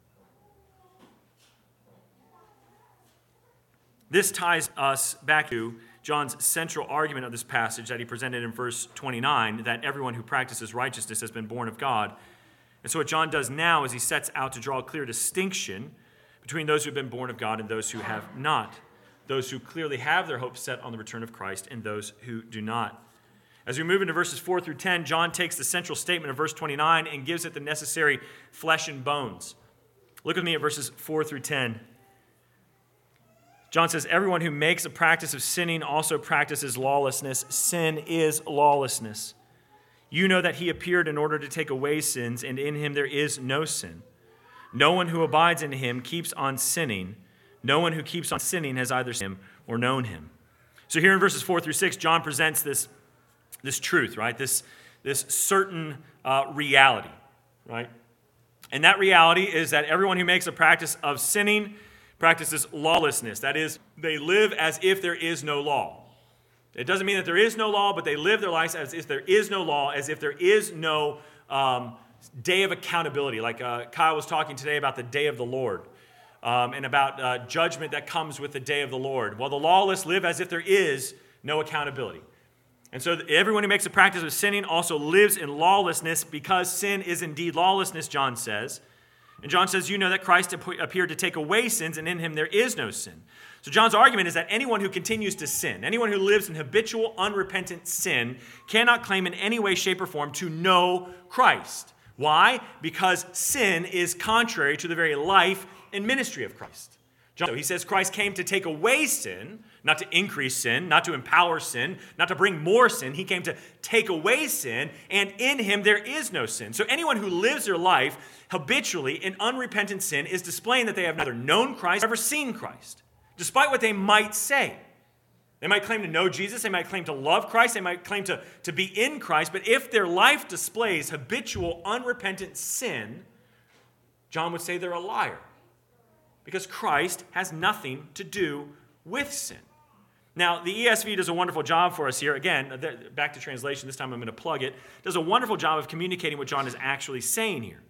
This ties us back to John's central argument of this passage that he presented in verse twenty-nine, that everyone who practices righteousness has been born of God. And so what John does now is he sets out to draw a clear distinction between those who have been born of God and those who have not. Those who clearly have their hope set on the return of Christ and those who do not. As we move into verses four through ten, John takes the central statement of verse twenty-nine and gives it the necessary flesh and bones. Look with me at verses four through ten. John says, everyone who makes a practice of sinning also practices lawlessness. Sin is lawlessness. You know that he appeared in order to take away sins, and in him there is no sin. No one who abides in him keeps on sinning. No one who keeps on sinning has either seen him or known him. So here in verses four through six, John presents this, this truth, right? This, this certain uh, reality, right? And that reality is that everyone who makes a practice of sinning practices lawlessness. That is, they live as if there is no law. It doesn't mean that there is no law, but they live their lives as if there is no law, as if there is no um, day of accountability. Like uh, Kyle was talking today about the day of the Lord. Um, and about uh, judgment that comes with the day of the Lord. Well, the lawless live as if there is no accountability. And so everyone who makes a practice of sinning also lives in lawlessness, because sin is indeed lawlessness, John says. And John says, you know that Christ appeared to take away sins, and in him there is no sin. So John's argument is that anyone who continues to sin, anyone who lives in habitual, unrepentant sin, cannot claim in any way, shape, or form to know Christ. Why? Because sin is contrary to the very life and ministry of Christ. John, so he says Christ came to take away sin, not to increase sin, not to empower sin, not to bring more sin. He came to take away sin, and in him there is no sin. So anyone who lives their life habitually in unrepentant sin is displaying that they have neither known Christ nor ever seen Christ, despite what they might say. They might claim to know Jesus, they might claim to love Christ, they might claim to, to be in Christ, but if their life displays habitual, unrepentant sin, John would say they're a liar, because Christ has nothing to do with sin. Now, the E S V does a wonderful job for us here. Again, back to translation, this time I'm going to plug it. Does a wonderful job of communicating what John is actually saying here.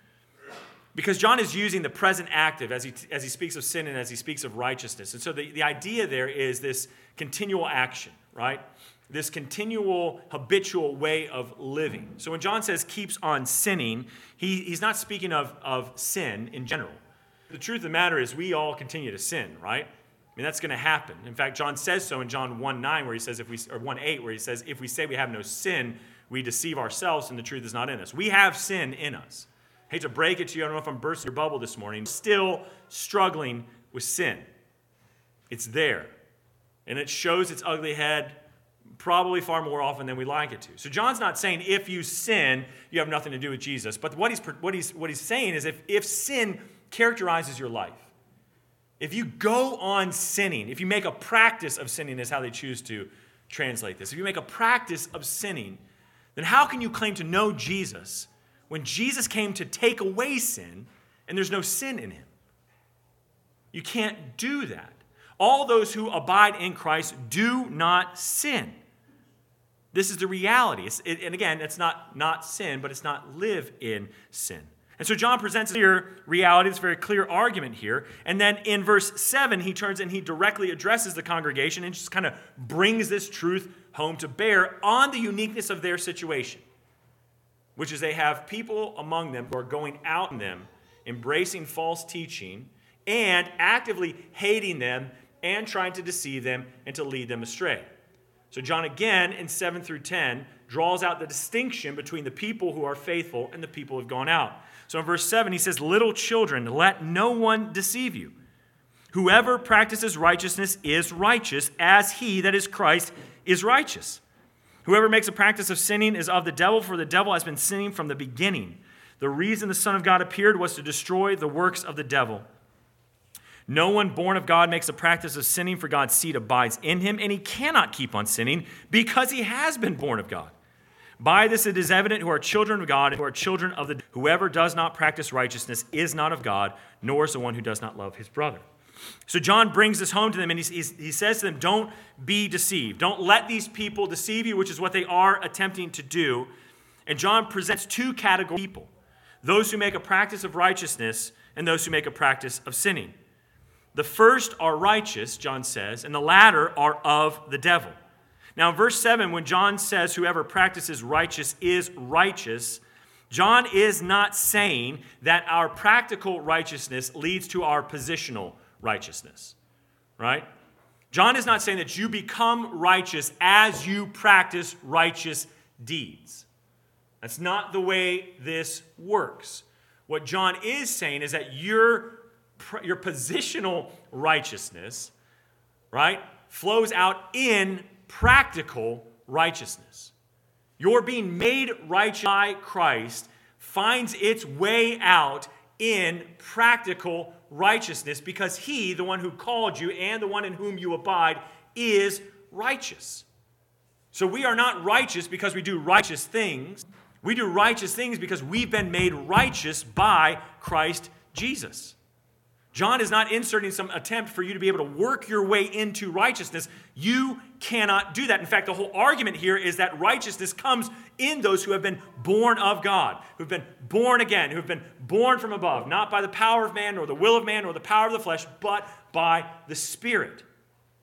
Because John is using the present active as he, as he speaks of sin and as he speaks of righteousness. And so the, the idea there is this continual action, right? This continual, habitual way of living. So when John says keeps on sinning, he, he's not speaking of, of sin in general. The truth of the matter is we all continue to sin, right? I mean, that's going to happen. In fact, John says so in John one nine, where he says, if we, or one eight, where he says, if we say we have no sin, we deceive ourselves and the truth is not in us. We have sin in us. I hate to break it to you. I don't know if I'm bursting your bubble this morning. Still struggling with sin. It's there. And it shows its ugly head probably far more often than we like it to. So John's not saying if you sin, you have nothing to do with Jesus. But what he's, what he's, what he's saying is if, if sin characterizes your life, if you go on sinning, if you make a practice of sinning is how they choose to translate this. If you make a practice of sinning, then how can you claim to know Jesus when Jesus came to take away sin and there's no sin in him? You can't do that. All those who abide in Christ do not sin. This is the reality. It's, it, and again, it's not not sin, but it's not live in sin. And so John presents a clear reality, this very clear argument here. And then in verse seven, he turns and he directly addresses the congregation and just kind of brings this truth home to bear on the uniqueness of their situation, which is they have people among them who are going out in them, embracing false teaching, and actively hating them and trying to deceive them and to lead them astray. So John again in seven through ten draws out the distinction between the people who are faithful and the people who have gone out. So in verse seven he says, little children, let no one deceive you. Whoever practices righteousness is righteous, as he, that is Christ, is righteous. Whoever makes a practice of sinning is of the devil, for the devil has been sinning from the beginning. The reason the Son of God appeared was to destroy the works of the devil. No one born of God makes a practice of sinning, for God's seed abides in him, and he cannot keep on sinning because he has been born of God. By this it is evident who are children of God and who are children of the... Whoever does not practice righteousness is not of God, nor is the one who does not love his brother. So John brings this home to them, and he, he says to them, don't be deceived. Don't let these people deceive you, which is what they are attempting to do. And John presents two categories of people: those who make a practice of righteousness and those who make a practice of sinning. The first are righteous, John says, and the latter are of the devil. Now, in verse seven, when John says whoever practices righteous is righteous, John is not saying that our practical righteousness leads to our positional righteousness, right? John is not saying that you become righteous as you practice righteous deeds. That's not the way this works. What John is saying is that your, your positional righteousness, right, flows out in practical righteousness. Your being made righteous by Christ finds its way out in practical righteousness because he, the one who called you and the one in whom you abide, is righteous. So we are not righteous because we do righteous things. We do righteous things because we've been made righteous by Christ Jesus. John is not inserting some attempt for you to be able to work your way into righteousness. You cannot do that. In fact, the whole argument here is that righteousness comes in those who have been born of God, who have been born again, who have been born from above, not by the power of man, nor the will of man, nor the power of the flesh, but by the Spirit.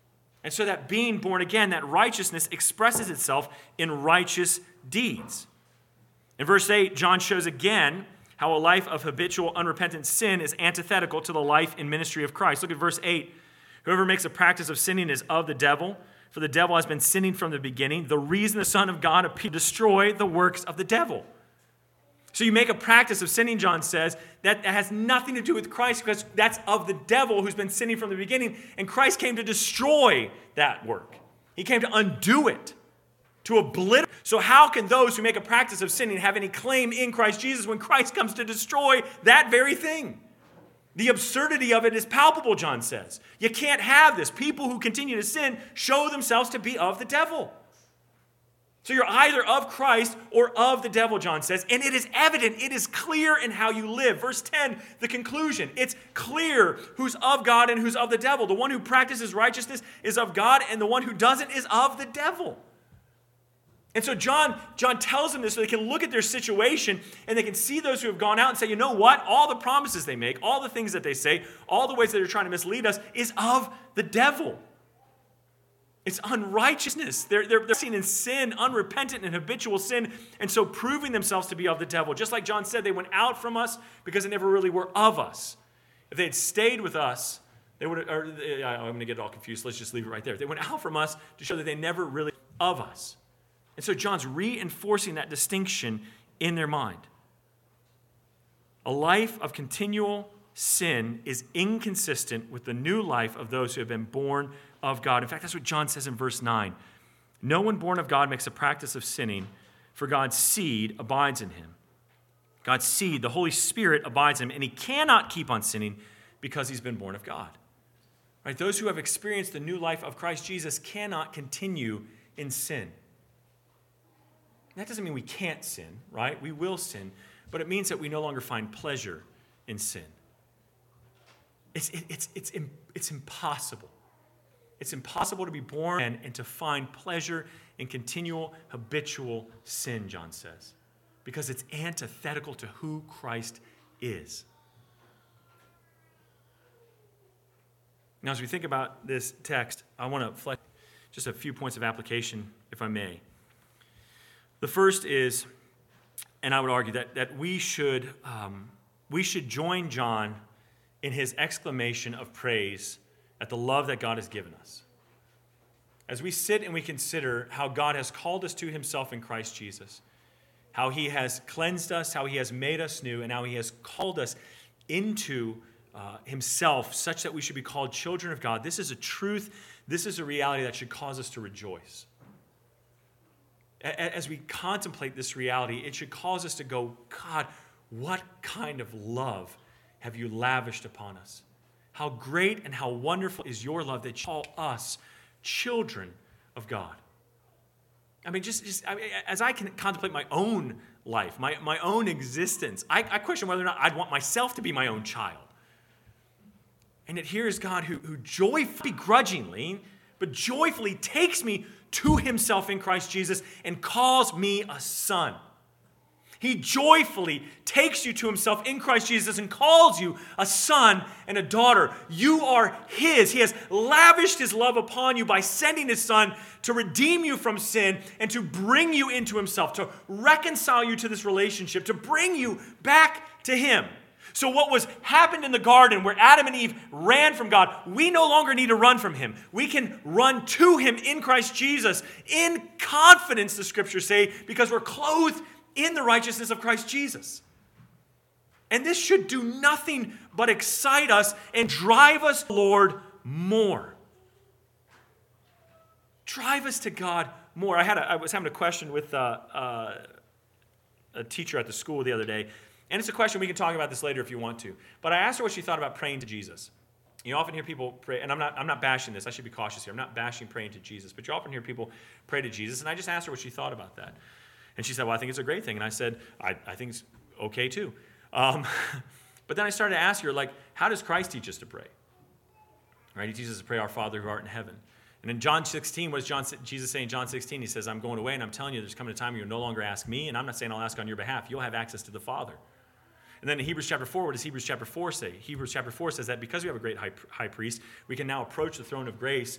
And so that being born again, that righteousness expresses itself in righteous deeds. In verse eight, John shows again how a life of habitual, unrepentant sin is antithetical to the life and ministry of Christ. Look at verse eight. Whoever makes a practice of sinning is of the devil, for the devil has been sinning from the beginning. The reason the Son of God appeared to destroy the works of the devil. So you make a practice of sinning, John says, that has nothing to do with Christ, because that's of the devil who's been sinning from the beginning, and Christ came to destroy that work. He came to undo it, to obliterate. So how can those who make a practice of sinning have any claim in Christ Jesus when Christ comes to destroy that very thing? The absurdity of it is palpable, John says. You can't have this. People who continue to sin show themselves to be of the devil. So you're either of Christ or of the devil, John says, and it is evident, it is clear in how you live. Verse ten, the conclusion. It's clear who's of God and who's of the devil. The one who practices righteousness is of God, and the one who doesn't is of the devil. And so John, John tells them this so they can look at their situation and they can see those who have gone out and say, you know what? All the promises they make, all the things that they say, all the ways that they're trying to mislead us is of the devil. It's unrighteousness. They're, they're, they're seen in sin, unrepentant and habitual sin, and so proving themselves to be of the devil. Just like John said, they went out from us because they never really were of us. If they had stayed with us, they would. Or, I'm going to get it all confused. Let's just leave it right there. They went out from us to show that they never really were of us. And so John's reinforcing that distinction in their mind. A life of continual sin is inconsistent with the new life of those who have been born of God. In fact, that's what John says in verse nine. No one born of God makes a practice of sinning, for God's seed abides in him. God's seed, the Holy Spirit, abides in him, and he cannot keep on sinning because he's been born of God. Right? Those who have experienced the new life of Christ Jesus cannot continue in sin. That doesn't mean we can't sin, right? We will sin, but it means that we no longer find pleasure in sin. It's, it, it's, it's, it's impossible. It's impossible to be born and, and to find pleasure in continual, habitual sin, John says, because it's antithetical to who Christ is. Now, as we think about this text, I want to flesh just a few points of application, if I may. The first is, and I would argue that, that we should um, we should join John in his exclamation of praise at the love that God has given us. As we sit and we consider how God has called us to himself in Christ Jesus, how he has cleansed us, how he has made us new, and how he has called us into uh, himself such that we should be called children of God. This is a truth, this is a reality that should cause us to rejoice. As we contemplate this reality, it should cause us to go, God, what kind of love have you lavished upon us? How great and how wonderful is your love that you call us children of God. I mean, just, just I mean, as I can contemplate my own life, my, my own existence, I, I question whether or not I'd want myself to be my own child. And yet here is God who, who joyfully, begrudgingly, but joyfully takes me to himself in Christ Jesus and calls me a son. He joyfully takes you to himself in Christ Jesus and calls you a son and a daughter. You are his. He has lavished his love upon you by sending his son to redeem you from sin and to bring you into himself, to reconcile you to this relationship, to bring you back to him. So what was happened in the garden where Adam and Eve ran from God, we no longer need to run from him. We can run to him in Christ Jesus in confidence, the scriptures say, because we're clothed in the righteousness of Christ Jesus. And this should do nothing but excite us and drive us, Lord, more. Drive us to God more. I had a, I was having a question with uh, uh, a teacher at the school the other day. And it's a question, we can talk about this later if you want to. But I asked her what she thought about praying to Jesus. You often hear people pray, and I'm not I'm not bashing this, I should be cautious here. I'm not bashing praying to Jesus, but you often hear people pray to Jesus, and I just asked her what she thought about that. And she said, well, I think it's a great thing. And I said, I, I think it's okay too. Um, but then I started to ask her, like, how does Christ teach us to pray? Right? He teaches us to pray, our Father who art in heaven. And in John sixteen, what does John, Jesus say in John sixteen? He says, I'm going away, and I'm telling you, there's coming a time where you'll no longer ask me, and I'm not saying I'll ask on your behalf. You'll have access to the Father. And then in Hebrews chapter four, what does Hebrews chapter four say? Hebrews chapter four says that because we have a great high, high priest, we can now approach the throne of grace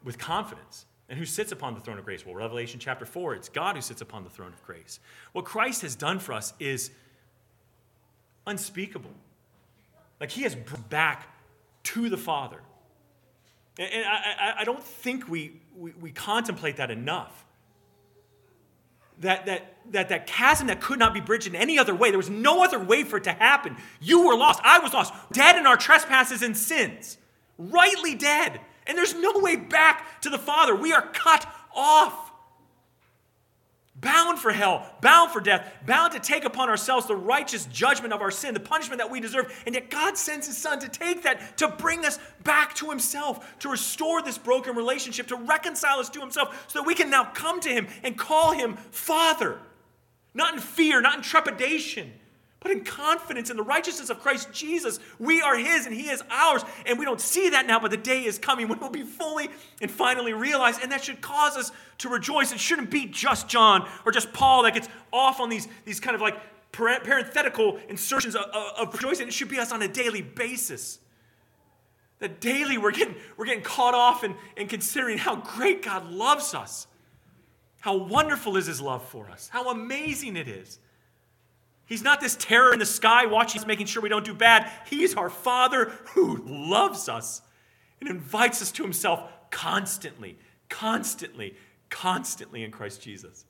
with confidence. And who sits upon the throne of grace? Well, Revelation chapter four, it's God who sits upon the throne of grace. What Christ has done for us is unspeakable. Like he has brought back to the Father. And I, I, I don't think we, we, we contemplate that enough. That, that, that, that chasm that could not be bridged in any other way. There was no other way for it to happen. You were lost. I was lost. Dead in our trespasses and sins. Rightly dead. And there's no way back to the Father. We are cut off. Bound for hell, bound for death, bound to take upon ourselves the righteous judgment of our sin, the punishment that we deserve. And yet God sends his Son to take that, to bring us back to himself, to restore this broken relationship, to reconcile us to himself so that we can now come to him and call him Father. Not in fear, not in trepidation, but in confidence in the righteousness of Christ Jesus. We are his and he is ours. And we don't see that now, but the day is coming when we'll be fully and finally realized. And that should cause us to rejoice. It shouldn't be just John or just Paul that gets off on these, these kind of like parenthetical insertions of, of, of rejoicing. It should be us on a daily basis. That daily we're getting, we're getting caught off in, in considering how great God loves us. How wonderful is his love for us. How amazing it is. He's not this terror in the sky watching us, making sure we don't do bad. He's our Father who loves us and invites us to himself constantly, constantly, constantly in Christ Jesus.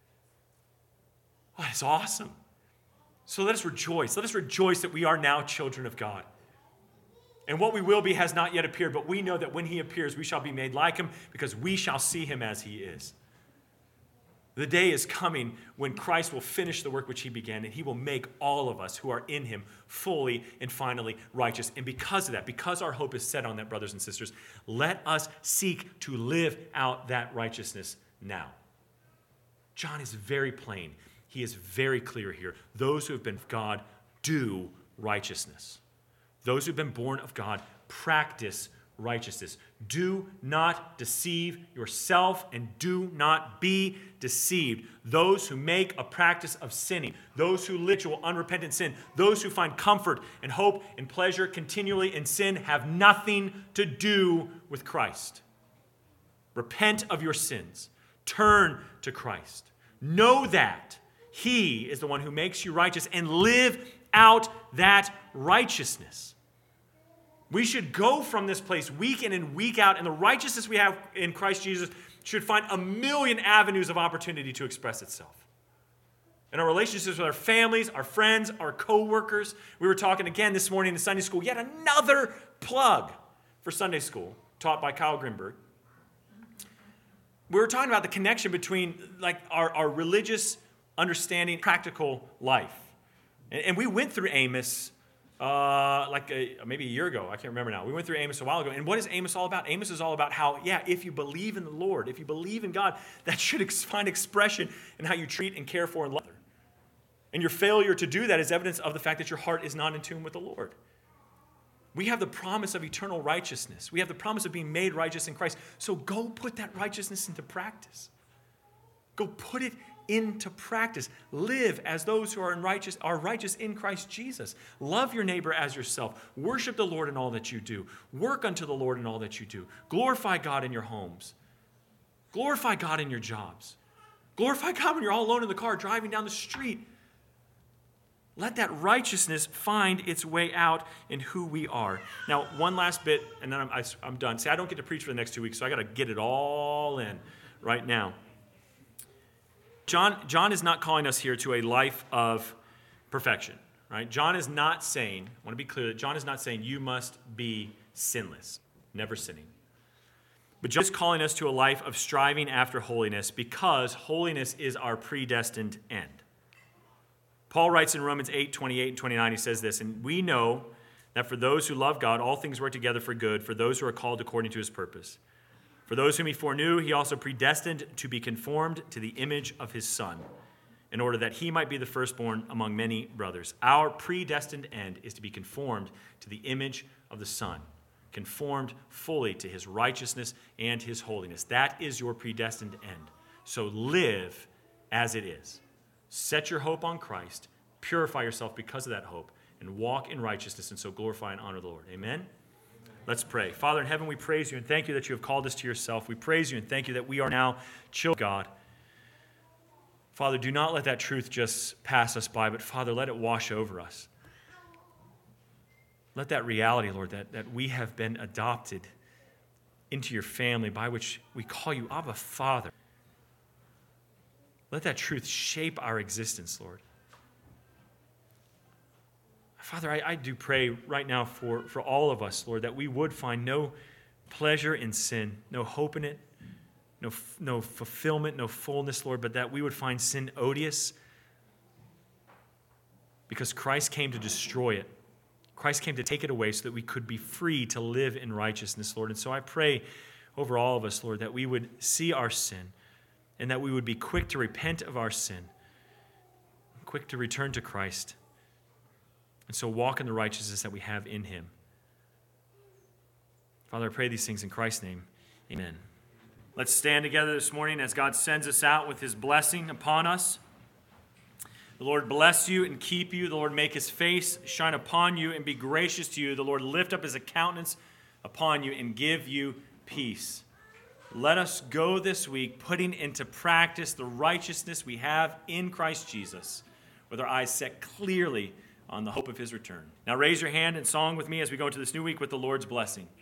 Oh, it's awesome. So let us rejoice. Let us rejoice that we are now children of God. And what we will be has not yet appeared, but we know that when he appears, we shall be made like him because we shall see him as he is. The day is coming when Christ will finish the work which he began, and he will make all of us who are in him fully and finally righteous. And because of that, because our hope is set on that, brothers and sisters, let us seek to live out that righteousness now. John is very plain. He is very clear here. Those who have been of God do righteousness. Those who have been born of God practice righteousness. Do not deceive yourself and do not be deceived. Those who make a practice of sinning, those who live in unrepentant sin, those who find comfort and hope and pleasure continually in sin have nothing to do with Christ. Repent of your sins. Turn to Christ. Know that he is the one who makes you righteous and live out that righteousness. We should go from this place week in and week out, and the righteousness we have in Christ Jesus should find a million avenues of opportunity to express itself. In our relationships with our families, our friends, our co-workers. We were talking again this morning in Sunday school, yet another plug for Sunday school taught by Kyle Grimberg. We were talking about the connection between like our, our religious understanding and practical life. And, and we went through Amos Uh, like a, maybe a year ago. I can't remember now. We went through Amos a while ago. And what is Amos all about? Amos is all about how, yeah, if you believe in the Lord, if you believe in God, that should ex- find expression in how you treat and care for and love others. And your failure to do that is evidence of the fact that your heart is not in tune with the Lord. We have the promise of eternal righteousness. We have the promise of being made righteous in Christ. So go put that righteousness into practice. Go put it into practice. Live as those who are in righteous are righteous in Christ Jesus. Love your neighbor as yourself. Worship the Lord in all that you do. Work unto the Lord in all that you do. Glorify God in your homes. Glorify God in your jobs. Glorify God when you're all alone in the car driving down the street. Let that righteousness find its way out in who we are. Now, one last bit, and then I'm, I, I'm done. See, I don't get to preach for the next two weeks, so I got to get it all in right now. John, John is not calling us here to a life of perfection, right? John is not saying, I want to be clear that John is not saying you must be sinless, never sinning. But John is calling us to a life of striving after holiness because holiness is our predestined end. Paul writes in Romans eight, twenty-eight and twenty-nine, he says this, and we know that for those who love God, all things work together for good, for those who are called according to his purpose. For those whom he foreknew, he also predestined to be conformed to the image of his Son, in order that he might be the firstborn among many brothers. Our predestined end is to be conformed to the image of the Son, conformed fully to his righteousness and his holiness. That is your predestined end. So live as it is. Set your hope on Christ, purify yourself because of that hope, and walk in righteousness, and so glorify and honor the Lord. Amen? Let's pray. Father in heaven, we praise you and thank you that you have called us to yourself. We praise you and thank you that we are now children of God. Father, do not let that truth just pass us by, but Father, let it wash over us. Let that reality, Lord, that, that we have been adopted into your family by which we call you Abba, Father. Let that truth shape our existence, Lord. Father, I, I do pray right now for, for all of us, Lord, that we would find no pleasure in sin, no hope in it, no, no fulfillment, no fullness, Lord, but that we would find sin odious because Christ came to destroy it. Christ came to take it away so that we could be free to live in righteousness, Lord. And so I pray over all of us, Lord, that we would see our sin and that we would be quick to repent of our sin, quick to return to Christ, and so walk in the righteousness that we have in him. Father, I pray these things in Christ's name. Amen. Let's stand together this morning as God sends us out with his blessing upon us. The Lord bless you and keep you. The Lord make his face shine upon you and be gracious to you. The Lord lift up his countenance upon you and give you peace. Let us go this week putting into practice the righteousness we have in Christ Jesus, with our eyes set clearly on the hope of his return. Now raise your hand in song with me as we go into this new week with the Lord's blessing.